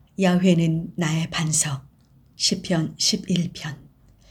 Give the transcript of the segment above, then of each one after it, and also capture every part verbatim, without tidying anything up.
야훼는 나의 반석. 시편 십일 편.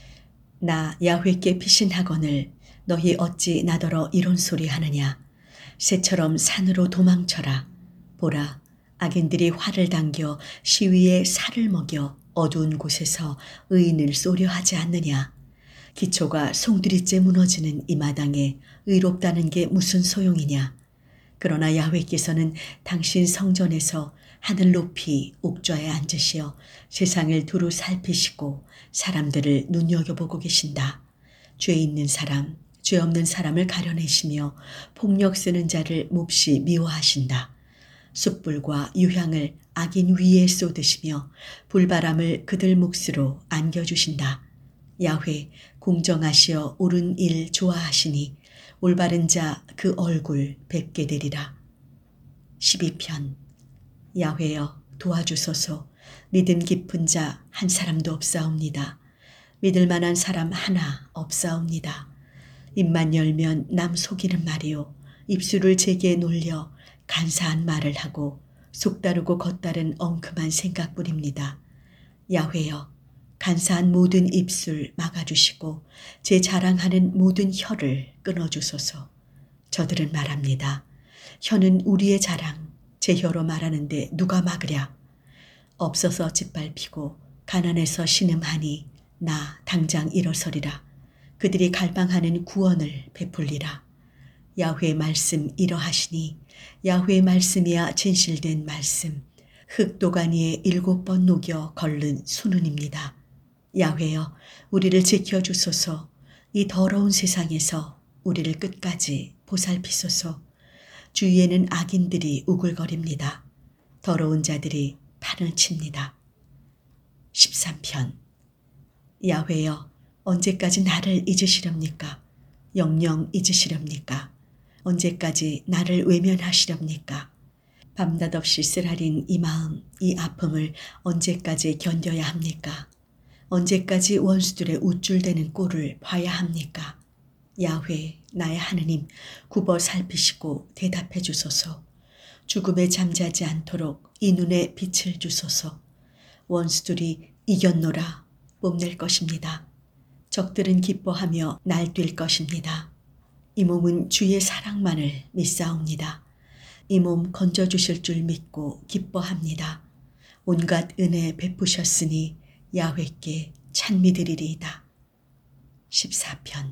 나 야훼께 피신하거늘 너희 어찌 나더러 이런 소리 하느냐. 새처럼 산으로 도망쳐라. 보라, 악인들이 활을 당겨 시위에 살을 먹여 어두운 곳에서 의인을 쏘려 하지 않느냐. 기초가 송두리째 무너지는 이 마당에 의롭다는 게 무슨 소용이냐. 그러나 야훼께서는 당신 성전에서 하늘 높이 옥좌에 앉으시어 세상을 두루 살피시고 사람들을 눈여겨보고 계신다. 죄 있는 사람, 죄 없는 사람을 가려내시며 폭력 쓰는 자를 몹시 미워하신다. 숯불과 유향을 악인 위에 쏟으시며 불바람을 그들 몫으로 안겨주신다. 야훼, 공정하시어 옳은 일 좋아하시니 올바른 자 그 얼굴 뵙게 되리라. 십이 편. 야훼여 도와주소서. 믿음 깊은 자 한 사람도 없사옵니다. 믿을 만한 사람 하나 없사옵니다. 입만 열면 남 속이는 말이요 입술을 제게 놀려 간사한 말을 하고 속다르고 겉다른 엉큼한 생각뿐입니다. 야훼여 간사한 모든 입술 막아주시고 제 자랑하는 모든 혀를 끊어주소서. 저들은 말합니다. 혀는 우리의 자랑, 제 혀로 말하는데 누가 막으랴. 없어서 짓밟히고 가난해서 신음하니 나 당장 일어서리라. 그들이 갈망하는 구원을 베풀리라. 야훼의 말씀 이러하시니 야훼의 말씀이야 진실된 말씀, 흙도가니에 일곱 번 녹여 걸른 수는입니다. 야훼여 우리를 지켜주소서. 이 더러운 세상에서 우리를 끝까지 보살피소서. 주위에는 악인들이 우글거립니다. 더러운 자들이 판을 칩니다. 십삼 편. 야훼여 언제까지 나를 잊으시렵니까? 영영 잊으시렵니까? 언제까지 나를 외면하시렵니까? 밤낮 없이 쓰라린 이 마음, 이 아픔을 언제까지 견뎌야 합니까? 언제까지 원수들의 우쭐대는 꼴을 봐야 합니까? 야훼, 나의 하느님, 굽어 살피시고 대답해 주소서. 죽음에 잠자지 않도록 이 눈에 빛을 주소서. 원수들이 이겼노라 뽐낼 것입니다. 적들은 기뻐하며 날뛸 것입니다. 이 몸은 주의 사랑만을 믿사옵니다. 이 몸 건져주실 줄 믿고 기뻐합니다. 온갖 은혜 베푸셨으니 야훼께 찬미드리리이다. 십사 편.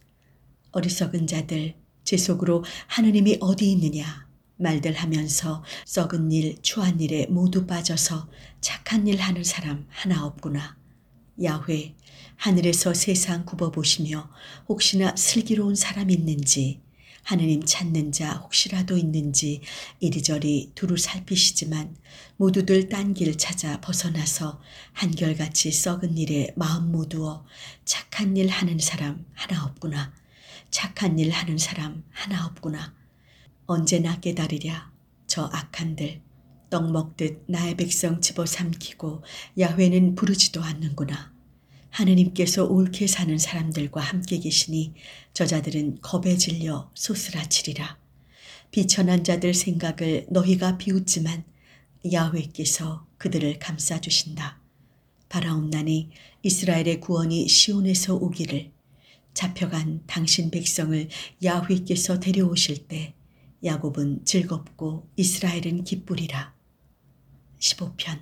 어리석은 자들, 제 속으로 하느님이 어디 있느냐 말들 하면서 썩은 일, 추한 일에 모두 빠져서 착한 일 하는 사람 하나 없구나. 야훼, 하늘에서 세상 굽어보시며 혹시나 슬기로운 사람 있는지, 하느님 찾는 자 혹시라도 있는지 이리저리 두루 살피시지만 모두들 딴 길 찾아 벗어나서 한결같이 썩은 일에 마음 모두어 착한 일 하는 사람 하나 없구나. 착한 일 하는 사람 하나 없구나. 언제나 깨달으랴. 저 악한들 떡 먹듯 나의 백성 집어삼키고 야훼는 부르지도 않는구나. 하느님께서 옳게 사는 사람들과 함께 계시니 저자들은 겁에 질려 소스라치리라. 비천한 자들 생각을 너희가 비웃지만 야훼께서 그들을 감싸주신다. 바라옵나니 이스라엘의 구원이 시온에서 오기를. 잡혀간 당신 백성을 야훼께서 데려오실 때 야곱은 즐겁고 이스라엘은 기쁘리라. 십오 편.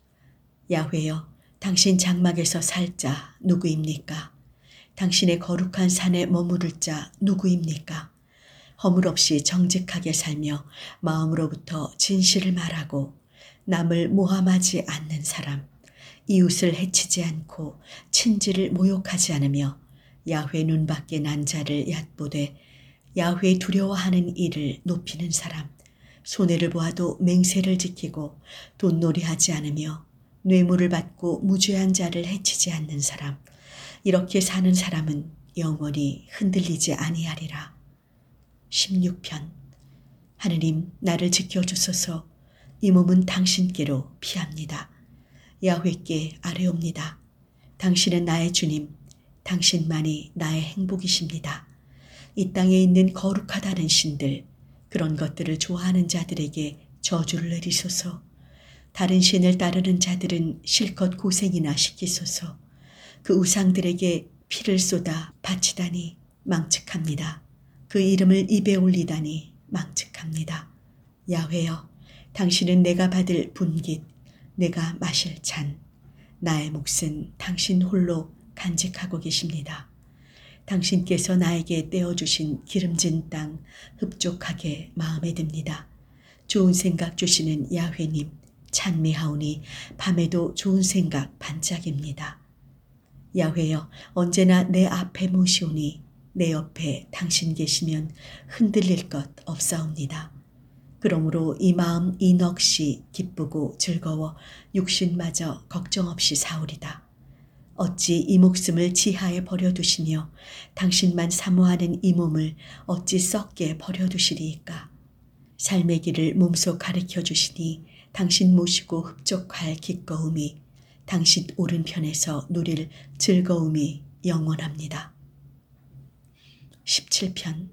야훼여 당신 장막에서 살 자 누구입니까? 당신의 거룩한 산에 머무를 자 누구입니까? 허물 없이 정직하게 살며 마음으로부터 진실을 말하고 남을 모함하지 않는 사람, 이웃을 해치지 않고 친지를 모욕하지 않으며 야훼 눈밖에 난 자를 얕보되 야훼 두려워하는 이를 높이는 사람, 손해를 보아도 맹세를 지키고 돈놀이하지 않으며 뇌물을 받고 무죄한 자를 해치지 않는 사람, 이렇게 사는 사람은 영원히 흔들리지 아니하리라. 십육 편. 하느님 나를 지켜주소서. 이 몸은 당신께로 피합니다. 야훼께 아뢰옵니다. 당신은 나의 주님, 당신만이 나의 행복이십니다. 이 땅에 있는 거룩하다는 신들, 그런 것들을 좋아하는 자들에게 저주를 내리소서. 다른 신을 따르는 자들은 실컷 고생이나 시키소서. 그 우상들에게 피를 쏟아 바치다니 망측합니다. 그 이름을 입에 올리다니 망측합니다. 야훼여, 당신은 내가 받을 분깃, 내가 마실 잔, 나의 몫은 당신 홀로 간직하고 계십니다. 당신께서 나에게 떼어주신 기름진 땅 흡족하게 마음에 듭니다. 좋은 생각 주시는 야훼님, 찬미하오니 밤에도 좋은 생각 반짝입니다. 야훼여, 언제나 내 앞에 모시오니 내 옆에 당신 계시면 흔들릴 것 없사옵니다. 그러므로 이 마음 이 넋이 기쁘고 즐거워 육신마저 걱정 없이 사오리다. 어찌 이 목숨을 지하에 버려두시며 당신만 사모하는 이 몸을 어찌 썩게 버려두시리이까. 삶의 길을 몸소 가르쳐 주시니 당신 모시고 흡족할 기꺼움이 당신 오른편에서 누릴 즐거움이 영원합니다. 십칠 편.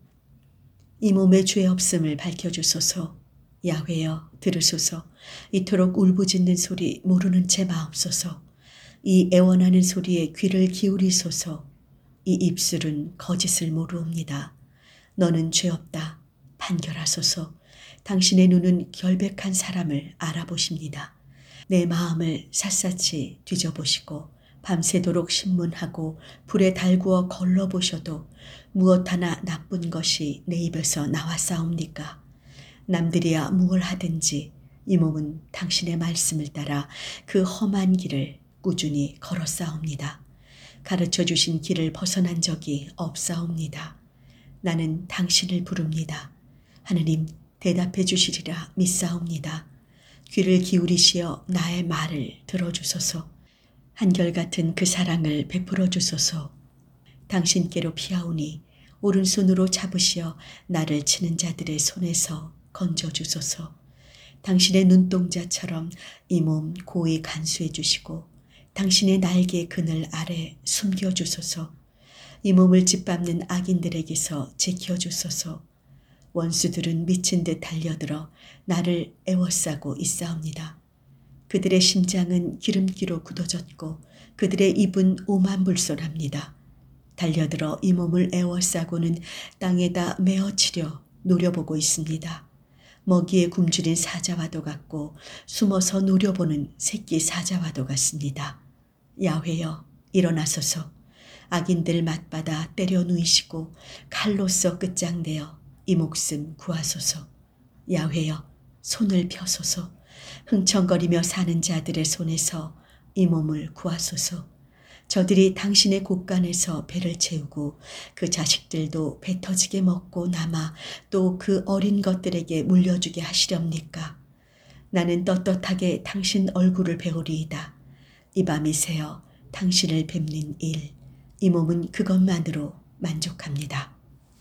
이 몸의 죄 없음을 밝혀주소서. 야훼여, 들으소서. 이토록 울부짖는 소리 모르는 채 마옵소서. 이 애원하는 소리에 귀를 기울이소서. 이 입술은 거짓을 모르옵니다. 너는 죄 없다. 판결하소서. 당신의 눈은 결백한 사람을 알아보십니다. 내 마음을 샅샅이 뒤져보시고 밤새도록 신문하고 불에 달구어 걸러보셔도 무엇 하나 나쁜 것이 내 입에서 나왔사옵니까? 남들이야 무얼 하든지 이 몸은 당신의 말씀을 따라 그 험한 길을 꾸준히 걸었사옵니다. 가르쳐 주신 길을 벗어난 적이 없사옵니다. 나는 당신을 부릅니다. 하느님, 대답해 주시리라 믿사옵니다. 귀를 기울이시어 나의 말을 들어주소서. 한결같은 그 사랑을 베풀어 주소서. 당신께로 피하오니 오른손으로 잡으시어 나를 치는 자들의 손에서 건져주소서. 당신의 눈동자처럼 이 몸 고이 간수해 주시고 당신의 날개 그늘 아래 숨겨주소서. 이 몸을 짓밟는 악인들에게서 지켜주소서. 원수들은 미친 듯 달려들어 나를 애워싸고 있사옵니다. 그들의 심장은 기름기로 굳어졌고 그들의 입은 오만불손합니다. 달려들어 이 몸을 애워싸고는 땅에다 메어치려 노려보고 있습니다. 먹이에 굶주린 사자와도 같고 숨어서 노려보는 새끼 사자와도 같습니다. 야훼여, 일어나소서. 악인들 맞받아 때려 누이시고 칼로써 끝장내어 이 목숨 구하소서. 야훼여, 손을 펴소서. 흥청거리며 사는 자들의 손에서 이 몸을 구하소서. 저들이 당신의 곳간에서 배를 채우고 그 자식들도 배 터지게 먹고 남아 또 그 어린 것들에게 물려주게 하시렵니까? 나는 떳떳하게 당신 얼굴을 배우리이다. 이 밤이 새어 당신을 뵙는 일, 이 몸은 그것만으로 만족합니다.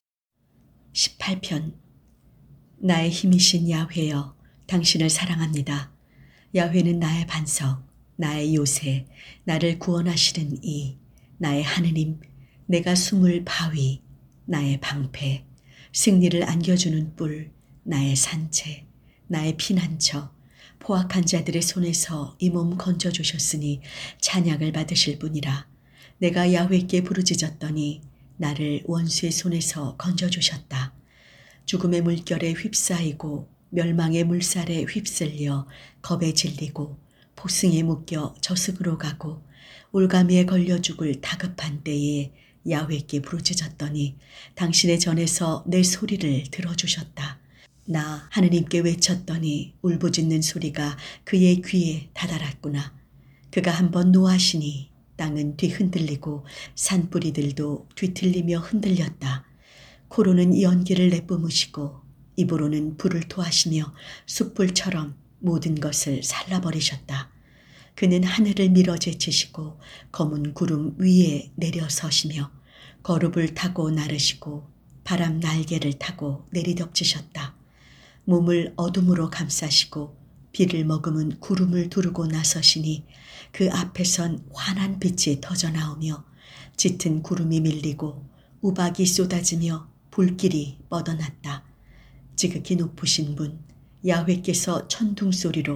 십팔 편. 나의 힘이신 야훼여, 당신을 사랑합니다. 야훼는 나의 반석, 나의 요새, 나를 구원하시는 이, 나의 하느님, 내가 숨을 바위, 나의 방패, 승리를 안겨주는 뿔, 나의 산채, 나의 피난처, 포악한 자들의 손에서 이 몸 건져주셨으니 찬양을 받으실 분이라. 내가 야훼께 부르짖었더니 나를 원수의 손에서 건져주셨다. 죽음의 물결에 휩싸이고 멸망의 물살에 휩쓸려 겁에 질리고 포승에 묶여 저승으로 가고 올가미에 걸려 죽을 다급한 때에 야훼께 부르짖었더니 당신의 전에서 내 소리를 들어주셨다. 나 하느님께 외쳤더니 울부짖는 소리가 그의 귀에 다다랐구나. 그가 한번 노하시니 땅은 뒤흔들리고 산뿌리들도 뒤틀리며 흔들렸다. 코로는 연기를 내뿜으시고 입으로는 불을 토하시며 숯불처럼 모든 것을 살라버리셨다. 그는 하늘을 밀어 제치시고 검은 구름 위에 내려서시며 거룹을 타고 나르시고 바람 날개를 타고 내리덮치셨다. 몸을 어둠으로 감싸시고 비를 머금은 구름을 두르고 나서시니 그 앞에선 환한 빛이 터져나오며 짙은 구름이 밀리고 우박이 쏟아지며 불길이 뻗어났다. 지극히 높으신 분 야훼께서 천둥 소리로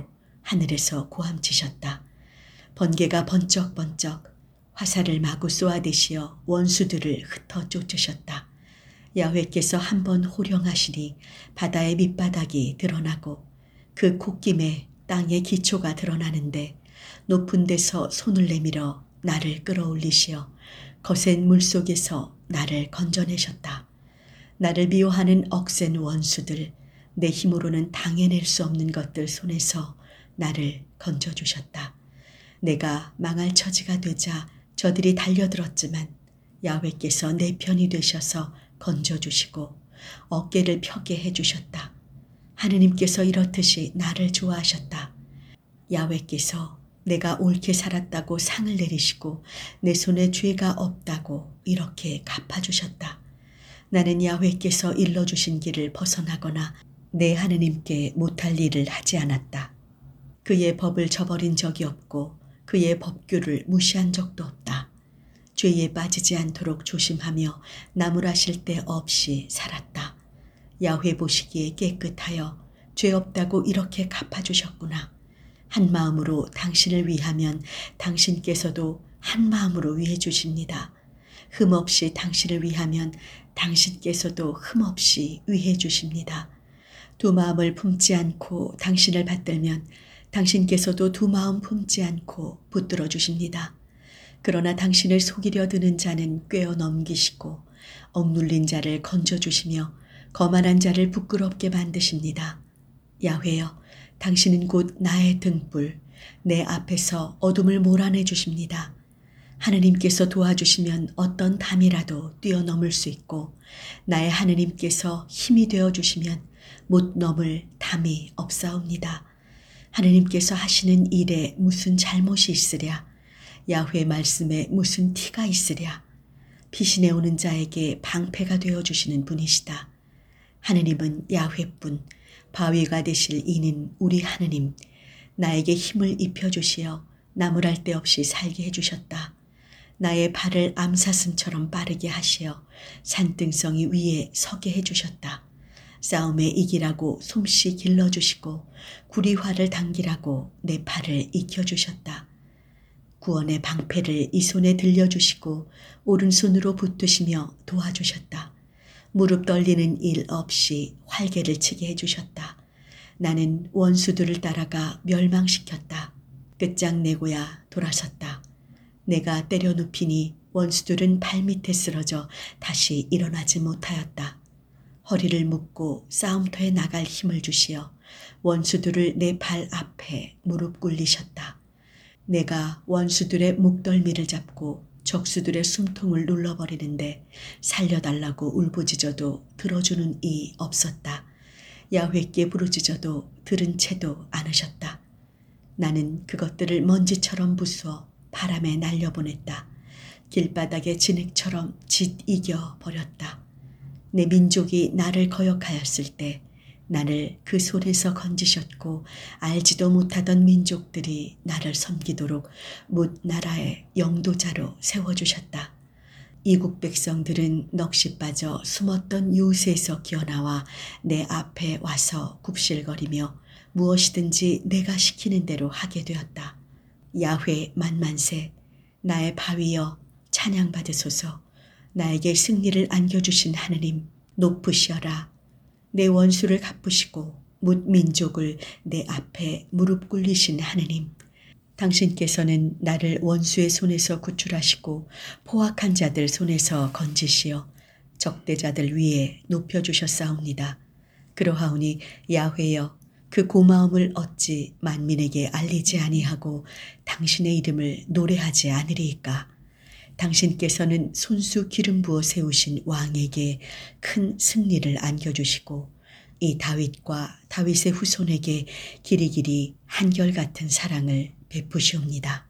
하늘에서 고함치셨다. 번개가 번쩍번쩍 화살을 마구 쏘아대시어 원수들을 흩어 쫓으셨다. 야훼께서 한 번 호령하시니 바다의 밑바닥이 드러나고 그 콧김에 땅의 기초가 드러나는데 높은 데서 손을 내밀어 나를 끌어올리시어 거센 물속에서 나를 건져내셨다. 나를 미워하는 억센 원수들, 내 힘으로는 당해낼 수 없는 것들 손에서 나를 건져주셨다. 내가 망할 처지가 되자 저들이 달려들었지만 야훼께서 내 편이 되셔서 건져주시고 어깨를 펴게 해주셨다. 하느님께서 이렇듯이 나를 좋아하셨다. 야훼께서 내가 옳게 살았다고 상을 내리시고 내 손에 죄가 없다고 이렇게 갚아주셨다. 나는 야훼께서 일러주신 길을 벗어나거나 내 하느님께 못할 일을 하지 않았다. 그의 법을 저버린 적이 없고 그의 법규를 무시한 적도 없다. 죄에 빠지지 않도록 조심하며 나무라실 데 없이 살았다. 야훼 보시기에 깨끗하여 죄 없다고 이렇게 갚아주셨구나. 한 마음으로 당신을 위하면 당신께서도 한 마음으로 위해 주십니다. 흠없이 당신을 위하면 당신께서도 흠없이 위해 주십니다. 두 마음을 품지 않고 당신을 받들면 당신께서도 두 마음 품지 않고 붙들어 주십니다. 그러나 당신을 속이려 드는 자는 꿰어 넘기시고 억눌린 자를 건져주시며 거만한 자를 부끄럽게 만드십니다. 야훼여, 당신은 곧 나의 등불, 내 앞에서 어둠을 몰아내 주십니다. 하느님께서 도와주시면 어떤 담이라도 뛰어넘을 수 있고 나의 하느님께서 힘이 되어주시면 못 넘을 담이 없사옵니다. 하느님께서 하시는 일에 무슨 잘못이 있으랴? 야훼 말씀에 무슨 티가 있으랴? 피신해 오는 자에게 방패가 되어주시는 분이시다. 하느님은 야훼뿐, 바위가 되실 이는 우리 하느님, 나에게 힘을 입혀주시어 나무랄 데 없이 살게 해주셨다. 나의 발을 암사슴처럼 빠르게 하시어 산등성이 위에 서게 해주셨다. 싸움에 이기라고 솜씨 길러주시고 구리화를 당기라고 내 팔을 익혀주셨다. 구원의 방패를 이 손에 들려주시고 오른손으로 붙드시며 도와주셨다. 무릎 떨리는 일 없이 활개를 치게 해주셨다. 나는 원수들을 따라가 멸망시켰다. 끝장내고야 돌아섰다. 내가 때려 눕히니 원수들은 발밑에 쓰러져 다시 일어나지 못하였다. 허리를 묶고 싸움터에 나갈 힘을 주시어 원수들을 내 발 앞에 무릎 꿇리셨다. 내가 원수들의 목덜미를 잡고 적수들의 숨통을 눌러버리는데 살려달라고 울부짖어도 들어주는 이 없었다. 야훼께 부르짖어도 들은 채도 않으셨다. 나는 그것들을 먼지처럼 부수어 바람에 날려보냈다. 길바닥의 진흙처럼 짓 이겨 버렸다. 내 민족이 나를 거역하였을 때 나를 그 손에서 건지셨고 알지도 못하던 민족들이 나를 섬기도록 뭇 나라의 영도자로 세워주셨다. 이국 백성들은 넋이 빠져 숨었던 요새에서 기어나와 내 앞에 와서 굽실거리며 무엇이든지 내가 시키는 대로 하게 되었다. 야훼 만만세, 나의 바위여 찬양받으소서. 나에게 승리를 안겨주신 하느님 높으시어라. 내 원수를 갚으시고 뭇 민족을 내 앞에 무릎 꿇리신 하느님, 당신께서는 나를 원수의 손에서 구출하시고 포악한 자들 손에서 건지시어 적대자들 위에 높여주셨사옵니다. 그러하오니 야훼여, 그 고마움을 어찌 만민에게 알리지 아니하고 당신의 이름을 노래하지 않으리이까? 당신께서는 손수 기름 부어 세우신 왕에게 큰 승리를 안겨주시고 이 다윗과 다윗의 후손에게 길이길이 한결같은 사랑을 베푸시옵니다.